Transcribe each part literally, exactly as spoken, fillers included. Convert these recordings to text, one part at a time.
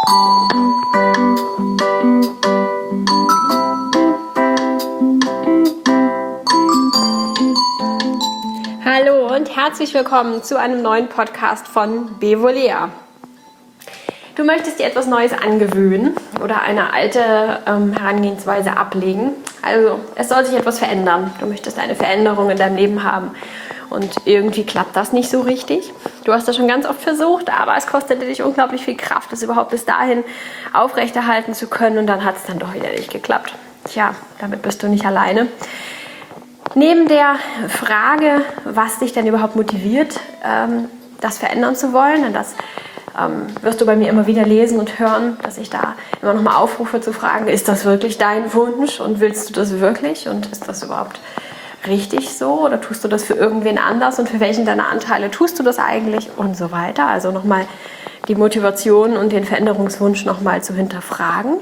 Hallo und herzlich willkommen zu einem neuen Podcast von Bevolea. Du möchtest dir etwas Neues angewöhnen oder eine alte ähm, Herangehensweise ablegen. Also es soll sich etwas verändern. Du möchtest eine Veränderung in deinem Leben haben und irgendwie klappt das nicht so richtig. Du hast das schon ganz oft versucht, aber es kostete dich unglaublich viel Kraft, das überhaupt bis dahin aufrechterhalten zu können und dann hat es dann doch wieder nicht geklappt. Tja, damit bist du nicht alleine. Neben der Frage, was dich denn überhaupt motiviert, ähm, das verändern zu wollen, denn das ähm, wirst du bei mir immer wieder lesen und hören, dass ich da immer noch mal aufrufe zu fragen, ist das wirklich dein Wunsch und willst du das wirklich und ist das überhaupt richtig so oder tust du das für irgendwen anders und für welchen deiner Anteile tust du das eigentlich und so weiter. Also nochmal die Motivation und den Veränderungswunsch nochmal zu hinterfragen.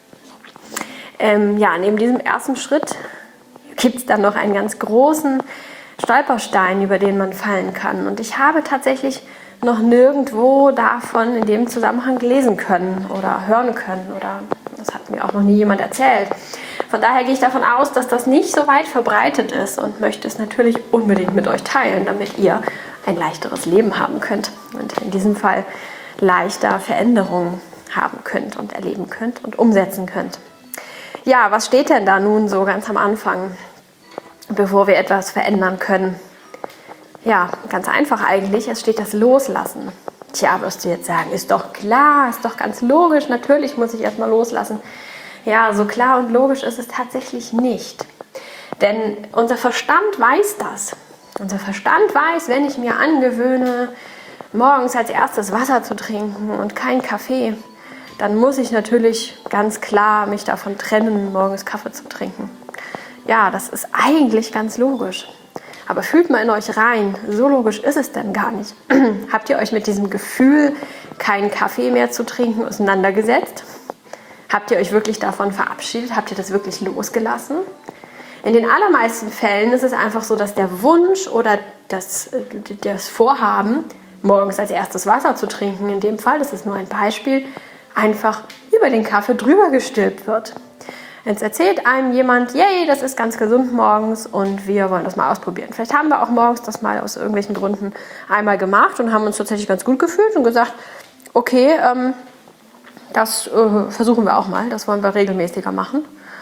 Ähm, ja, neben diesem ersten Schritt gibt es dann noch einen ganz großen Stolperstein, über den man fallen kann. Und ich habe tatsächlich noch nirgendwo davon in dem Zusammenhang lesen können oder hören können. Oder das hat mir auch noch nie jemand erzählt. Von daher gehe ich davon aus, dass das nicht so weit verbreitet ist und möchte es natürlich unbedingt mit euch teilen, damit ihr ein leichteres Leben haben könnt. Und in diesem Fall leichter Veränderungen haben könnt und erleben könnt und umsetzen könnt. Ja, was steht denn da nun so ganz am Anfang, bevor wir etwas verändern können? Ja, ganz einfach eigentlich, es steht das Loslassen. Tja, wirst du jetzt sagen, ist doch klar, ist doch ganz logisch, natürlich muss ich erstmal loslassen. Ja, so klar und logisch ist es tatsächlich nicht. Denn unser Verstand weiß das. Unser Verstand weiß, wenn ich mir angewöhne, morgens als erstes Wasser zu trinken und keinen Kaffee, dann muss ich natürlich ganz klar mich davon trennen, morgens Kaffee zu trinken. Ja, das ist eigentlich ganz logisch. Aber fühlt mal in euch rein, so logisch ist es denn gar nicht. Habt ihr euch mit diesem Gefühl, keinen Kaffee mehr zu trinken, auseinandergesetzt? Habt ihr euch wirklich davon verabschiedet? Habt ihr das wirklich losgelassen? In den allermeisten Fällen ist es einfach so, dass der Wunsch oder das, das Vorhaben, morgens als erstes Wasser zu trinken, in dem Fall, das ist nur ein Beispiel, einfach über den Kaffee drüber gestülpt wird. Jetzt erzählt einem jemand, yay, das ist ganz gesund morgens und wir wollen das mal ausprobieren. Vielleicht haben wir auch morgens das mal aus irgendwelchen Gründen einmal gemacht und haben uns tatsächlich ganz gut gefühlt und gesagt, okay, ähm, das äh, versuchen wir auch mal, das wollen wir regelmäßiger machen.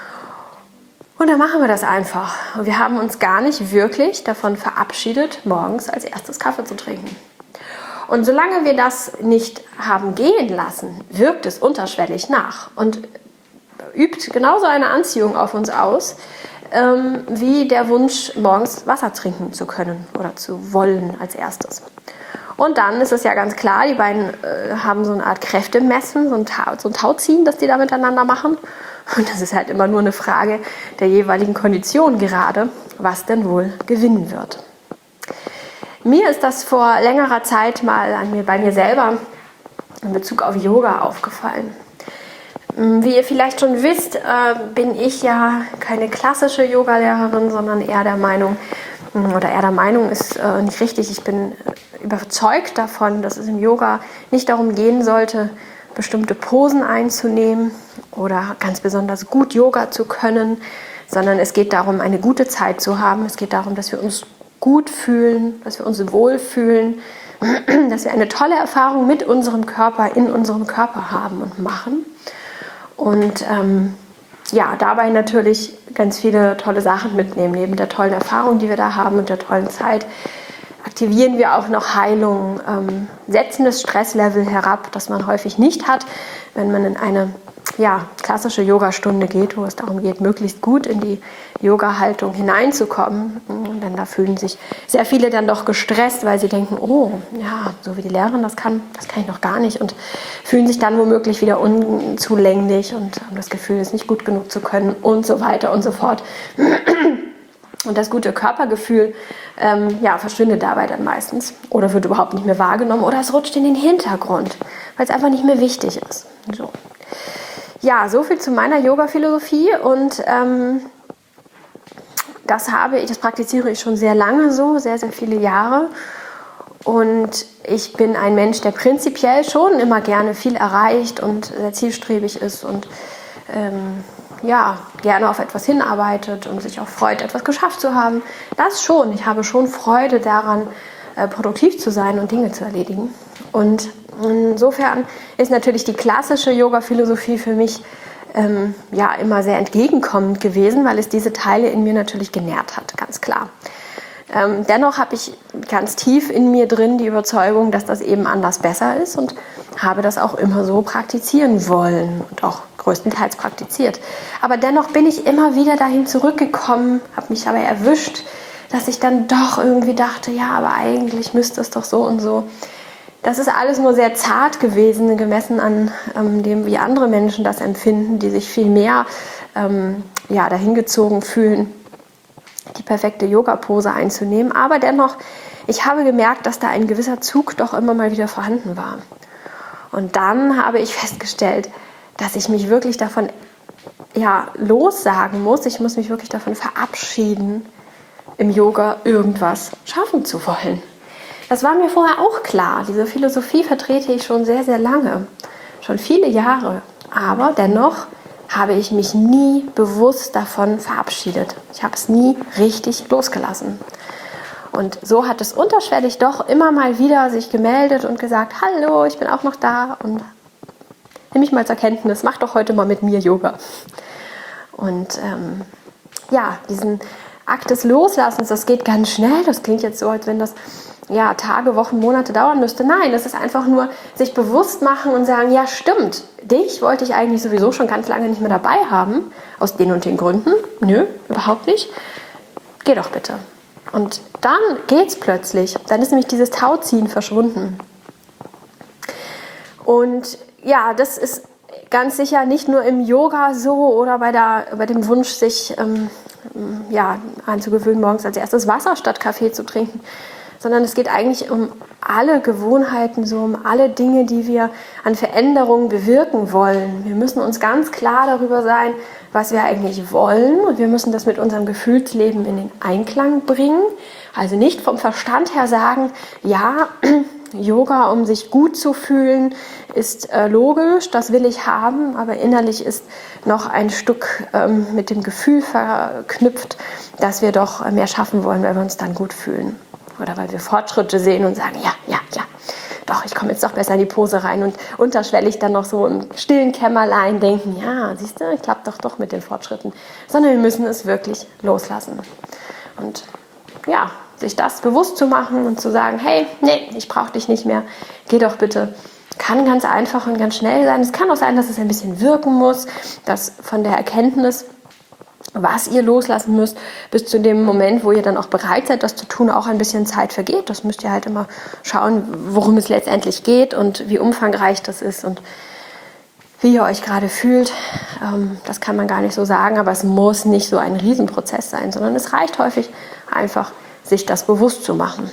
Und dann machen wir das einfach. Und wir haben uns gar nicht wirklich davon verabschiedet, morgens als erstes Kaffee zu trinken. Und solange wir das nicht haben gehen lassen, wirkt es unterschwellig nach und übt genauso eine Anziehung auf uns aus, ähm, wie der Wunsch, morgens Wasser trinken zu können oder zu wollen als erstes. Und dann ist es ja ganz klar, die beiden äh, haben so eine Art Kräftemessen, so ein, Ta- so ein Tauziehen, das die da miteinander machen. Und das ist halt immer nur eine Frage der jeweiligen Kondition gerade, was denn wohl gewinnen wird. Mir ist das vor längerer Zeit mal an mir, bei mir selber in Bezug auf Yoga aufgefallen. Wie ihr vielleicht schon wisst, äh, bin ich ja keine klassische Yogalehrerin, sondern eher der Meinung, oder eher der Meinung ist äh, nicht richtig, ich bin überzeugt davon, dass es im Yoga nicht darum gehen sollte, bestimmte Posen einzunehmen oder ganz besonders gut Yoga zu können, sondern es geht darum, eine gute Zeit zu haben. Es geht darum, dass wir uns gut fühlen, dass wir uns wohlfühlen, dass wir eine tolle Erfahrung mit unserem Körper, in unserem Körper haben und machen. Und ähm, ja, dabei natürlich ganz viele tolle Sachen mitnehmen. Neben der tollen Erfahrung, die wir da haben und der tollen Zeit, aktivieren wir auch noch Heilung, ähm, setzen das Stresslevel herab, das man häufig nicht hat, wenn man in eine ja, klassische Yogastunde geht, wo es darum geht, möglichst gut in die Yoga-Haltung hineinzukommen. Denn da fühlen sich sehr viele dann doch gestresst, weil sie denken, oh, ja, so wie die Lehrerin das kann, das kann ich noch gar nicht und fühlen sich dann womöglich wieder unzulänglich und haben das Gefühl, es nicht gut genug zu können und so weiter und so fort. Und das gute Körpergefühl ähm, ja, verschwindet dabei dann meistens oder wird überhaupt nicht mehr wahrgenommen oder es rutscht in den Hintergrund, weil es einfach nicht mehr wichtig ist. So. Ja, so viel zu meiner Yoga-Philosophie und ähm, das habe ich, das praktiziere ich schon sehr lange so, sehr, sehr viele Jahre. Und ich bin ein Mensch, der prinzipiell schon immer gerne viel erreicht und sehr zielstrebig ist und ähm, ja, gerne auf etwas hinarbeitet und sich auch freut, etwas geschafft zu haben. Das schon. Ich habe schon Freude daran, äh, produktiv zu sein und Dinge zu erledigen. Und insofern ist natürlich die klassische Yoga-Philosophie für mich ähm, ja, immer sehr entgegenkommend gewesen, weil es diese Teile in mir natürlich genährt hat, ganz klar. Ähm, dennoch habe ich ganz tief in mir drin die Überzeugung, dass das eben anders besser ist und habe das auch immer so praktizieren wollen und auch größtenteils praktiziert. Aber dennoch bin ich immer wieder dahin zurückgekommen, habe mich dabei erwischt, dass ich dann doch irgendwie dachte, ja, aber eigentlich müsste es doch so und so. Das ist alles nur sehr zart gewesen, gemessen an ähm, dem, wie andere Menschen das empfinden, die sich viel mehr ähm, ja, dahingezogen fühlen, die perfekte Yoga-Pose einzunehmen. Aber dennoch, ich habe gemerkt, dass da ein gewisser Zug doch immer mal wieder vorhanden war. Und dann habe ich festgestellt, dass ich mich wirklich davon ja, lossagen muss. Ich muss mich wirklich davon verabschieden, im Yoga irgendwas schaffen zu wollen. Das war mir vorher auch klar. Diese Philosophie vertrete ich schon sehr, sehr lange. Schon viele Jahre. Aber dennoch habe ich mich nie bewusst davon verabschiedet. Ich habe es nie richtig losgelassen. Und so hat es unterschwellig doch immer mal wieder sich gemeldet und gesagt, hallo, ich bin auch noch da und nimm mich mal zur Kenntnis, mach doch heute mal mit mir Yoga. Und ähm, ja, diesen Akt des Loslassens, das geht ganz schnell. Das klingt jetzt so, als wenn das ja, Tage, Wochen, Monate dauern müsste. Nein, das ist einfach nur sich bewusst machen und sagen, ja stimmt, dich wollte ich eigentlich sowieso schon ganz lange nicht mehr dabei haben, aus den und den Gründen. Nö, überhaupt nicht. Geh doch bitte. Und dann geht's plötzlich. Dann ist nämlich dieses Tauziehen verschwunden. Und ja, das ist ganz sicher nicht nur im Yoga so oder bei, der, bei dem Wunsch, sich ähm, ja, anzugewöhnen, morgens als erstes Wasser statt Kaffee zu trinken, sondern es geht eigentlich um alle Gewohnheiten, so um alle Dinge, die wir an Veränderungen bewirken wollen. Wir müssen uns ganz klar darüber sein, was wir eigentlich wollen, und wir müssen das mit unserem Gefühlsleben in den Einklang bringen. Also nicht vom Verstand her sagen, ja, Yoga, um sich gut zu fühlen, ist äh, logisch, das will ich haben, aber innerlich ist noch ein Stück ähm, mit dem Gefühl verknüpft, dass wir doch mehr schaffen wollen, weil wir uns dann gut fühlen. Oder weil wir Fortschritte sehen und sagen, ja, ja, ja, doch, ich komme jetzt doch besser in die Pose rein, und unterschwellig dann noch so im stillen Kämmerlein denken, ja, siehst du, klappt doch doch mit den Fortschritten. Sondern wir müssen es wirklich loslassen. Und ja, sich das bewusst zu machen und zu sagen, hey, nee, ich brauche dich nicht mehr, geh doch bitte. Kann ganz einfach und ganz schnell sein. Es kann auch sein, dass es ein bisschen wirken muss, dass von der Erkenntnis, was ihr loslassen müsst, bis zu dem Moment, wo ihr dann auch bereit seid, das zu tun, auch ein bisschen Zeit vergeht. Das müsst ihr halt immer schauen, worum es letztendlich geht und wie umfangreich das ist und wie ihr euch gerade fühlt. Das kann man gar nicht so sagen, aber es muss nicht so ein Riesenprozess sein, sondern es reicht häufig einfach, sich das bewusst zu machen.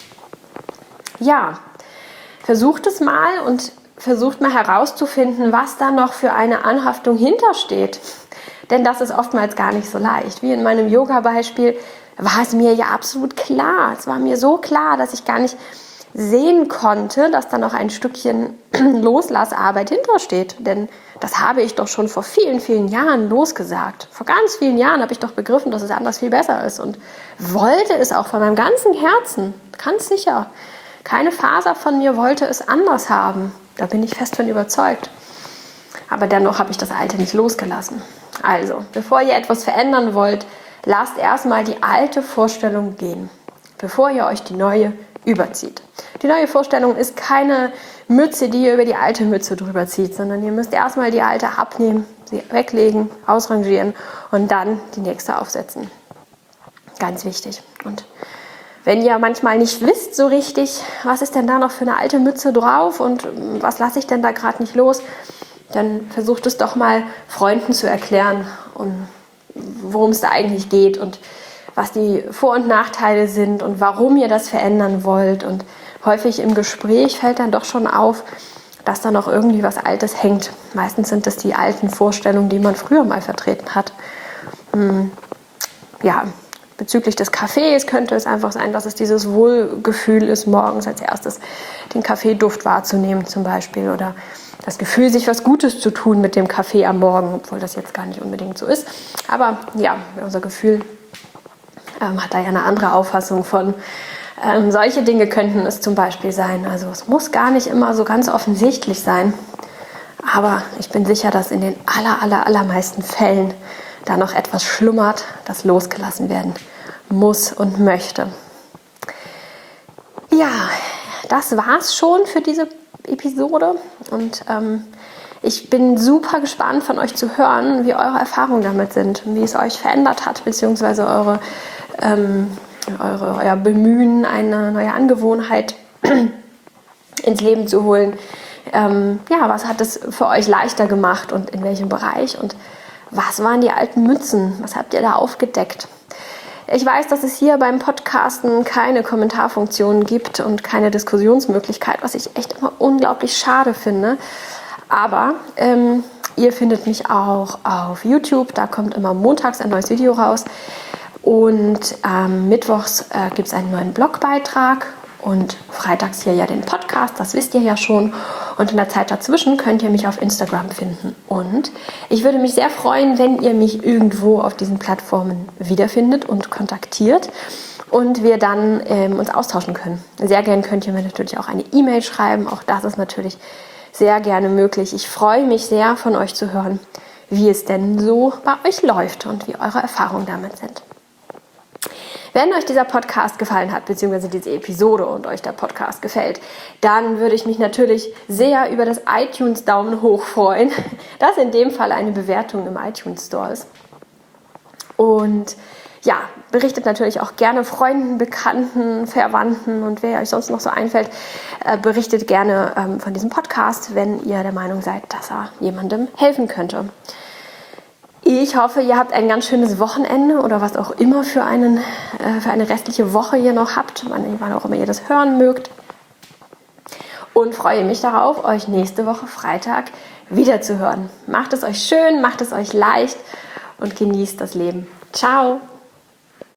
Ja, versucht es mal und versucht mal herauszufinden, was da noch für eine Anhaftung hintersteht. Denn das ist oftmals gar nicht so leicht. Wie in meinem Yoga-Beispiel war es mir ja absolut klar. Es war mir so klar, dass ich gar nicht sehen konnte, dass da noch ein Stückchen Loslassarbeit hintersteht. Denn das habe ich doch schon vor vielen, vielen Jahren losgesagt. Vor ganz vielen Jahren habe ich doch begriffen, dass es anders viel besser ist und wollte es auch von meinem ganzen Herzen, ganz sicher. Keine Faser von mir wollte es anders haben. Da bin ich fest von überzeugt. Aber dennoch habe ich das Alte nicht losgelassen. Also, bevor ihr etwas verändern wollt, lasst erstmal die alte Vorstellung gehen, bevor ihr euch die neue überzieht. Die neue Vorstellung ist keine Mütze, die ihr über die alte Mütze drüber zieht, sondern ihr müsst erstmal die alte abnehmen, sie weglegen, ausrangieren und dann die nächste aufsetzen. Ganz wichtig. Und wenn ihr manchmal nicht wisst so richtig, was ist denn da noch für eine alte Mütze drauf und was lasse ich denn da gerade nicht los, dann versucht es doch mal Freunden zu erklären, um, worum es da eigentlich geht und was die Vor- und Nachteile sind und warum ihr das verändern wollt. Und häufig im Gespräch fällt dann doch schon auf, dass da noch irgendwie was Altes hängt. Meistens sind das die alten Vorstellungen, die man früher mal vertreten hat. Hm, ja, bezüglich des Kaffees könnte es einfach sein, dass es dieses Wohlgefühl ist, morgens als erstes den Kaffeeduft wahrzunehmen zum Beispiel oder das Gefühl, sich was Gutes zu tun mit dem Kaffee am Morgen, obwohl das jetzt gar nicht unbedingt so ist. Aber ja, unser Gefühl ähm, hat da ja eine andere Auffassung von. Ähm, solche Dinge könnten es zum Beispiel sein. Also es muss gar nicht immer so ganz offensichtlich sein. Aber ich bin sicher, dass in den aller, aller, allermeisten Fällen da noch etwas schlummert, das losgelassen werden muss und möchte. Ja, das war's schon für diese Episode. Und ähm, ich bin super gespannt von euch zu hören, wie eure Erfahrungen damit sind, wie es euch verändert hat, beziehungsweise eure ähm, Eure, euer Bemühen, eine neue Angewohnheit ins Leben zu holen. Ähm, ja, was hat es für euch leichter gemacht und in welchem Bereich? Und was waren die alten Mützen? Was habt ihr da aufgedeckt? Ich weiß, dass es hier beim Podcasten keine Kommentarfunktion gibt und keine Diskussionsmöglichkeit, was ich echt immer unglaublich schade finde. Aber ähm, ihr findet mich auch auf YouTube. Da kommt immer montags ein neues Video raus. Und ähm, mittwochs äh, gibt es einen neuen Blogbeitrag und freitags hier ja den Podcast, das wisst ihr ja schon. Und in der Zeit dazwischen könnt ihr mich auf Instagram finden. Und ich würde mich sehr freuen, wenn ihr mich irgendwo auf diesen Plattformen wiederfindet und kontaktiert und wir dann ähm, uns austauschen können. Sehr gern könnt ihr mir natürlich auch eine E-Mail schreiben, auch das ist natürlich sehr gerne möglich. Ich freue mich sehr, von euch zu hören, wie es denn so bei euch läuft und wie eure Erfahrungen damit sind. Wenn euch dieser Podcast gefallen hat, beziehungsweise diese Episode und euch der Podcast gefällt, dann würde ich mich natürlich sehr über das iTunes-Daumen hoch freuen, das in dem Fall eine Bewertung im iTunes Store ist. Und ja, berichtet natürlich auch gerne Freunden, Bekannten, Verwandten und wer euch sonst noch so einfällt, äh, berichtet gerne ähm, von diesem Podcast, wenn ihr der Meinung seid, dass er jemandem helfen könnte. Ich hoffe, ihr habt ein ganz schönes Wochenende oder was auch immer für, einen, äh, für eine restliche Woche ihr noch habt, wann, wann auch immer ihr das hören mögt. Und freue mich darauf, euch nächste Woche Freitag wiederzuhören. Macht es euch schön, macht es euch leicht und genießt das Leben. Ciao!